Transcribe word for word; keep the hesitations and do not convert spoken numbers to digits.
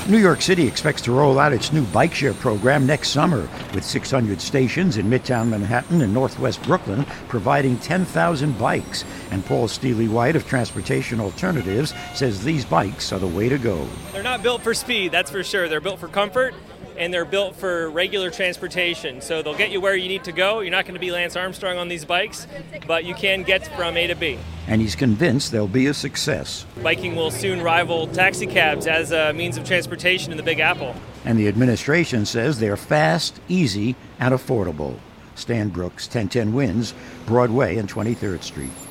New York City expects to roll out its new bike share program next summer, with six hundred stations in Midtown Manhattan and Northwest Brooklyn providing ten thousand bikes. And Paul Steely-White of Transportation Alternatives says these bikes are the way to go. They're not built for speed, that's for sure. They're built for comfort, and they're built for regular transportation. So they'll get you where you need to go. You're not going to be Lance Armstrong on these bikes, but you can get from A to B. And he's convinced they'll be a success. Biking will soon rival taxi cabs as a means of transportation in the Big Apple. And the administration says they're fast, easy, and affordable. Stan Brooks, ten ten Wins, Broadway and twenty-third Street.